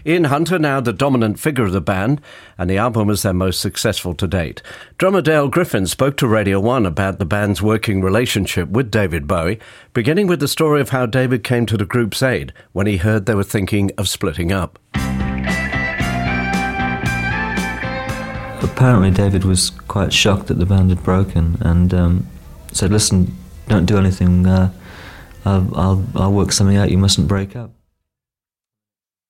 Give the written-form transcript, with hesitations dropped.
Ian Hunter, now the dominant figure of the band, and the album was their most successful to date. Drummer Dale Griffin spoke to Radio 1 about the band's working relationship with David Bowie, beginning with the story of how David came to the group's aid when he heard they were thinking of splitting up. Apparently David was quite shocked that the band had broken and said, "Listen, don't do anything, I'll work something out, you mustn't break up."